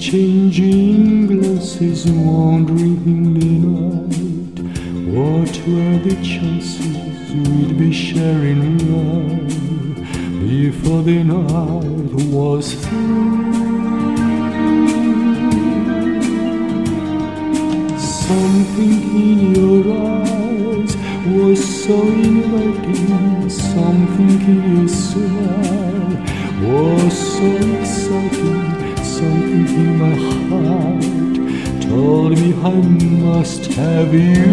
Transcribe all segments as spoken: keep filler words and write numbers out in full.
Changing glances, wandering in the night. What were the chances we'd be sharing love before the night was through? Something in your eyes was so inviting. Something in your smile was so exciting. Something in my heart told me I must have you.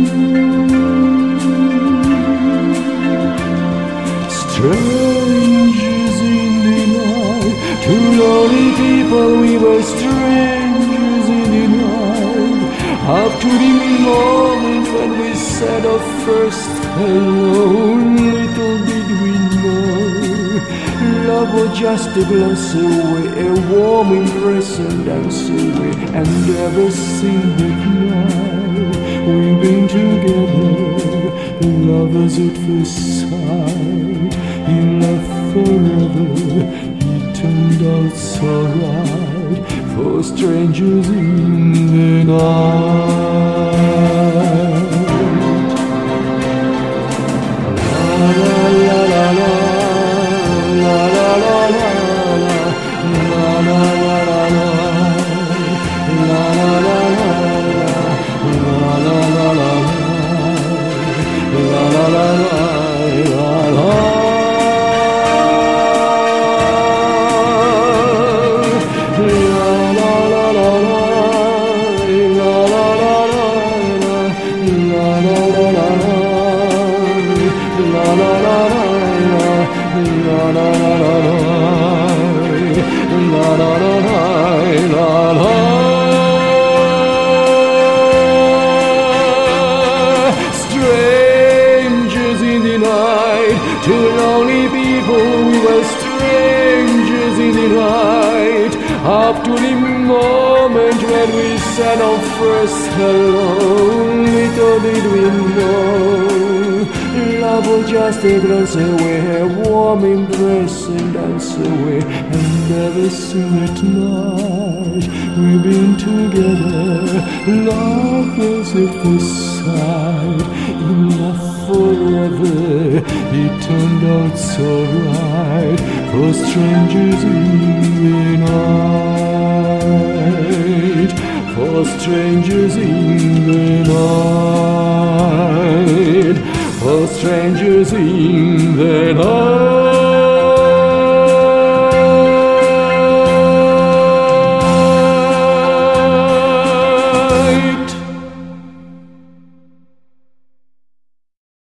Strangers in the night, two lonely people, we were strangers in the night. Up to the moment when we said our first hello, little did we know love was just a glance away, a warm embrace and dance away. And ever since that night we've been together, lovers at first sight, in love forever. It turned out so right for strangers in the night. La la la la la. Strangers in the night, two lonely people, we were strangers in the night. Up to the moment when we said our first hello, little did we know love was just a glance away, a warm embrace and dance away. And ever since that night we've been together, lovers at first sight, in love forever. It turned out so right for strangers in the night, for strangers in the night, for strangers in the night.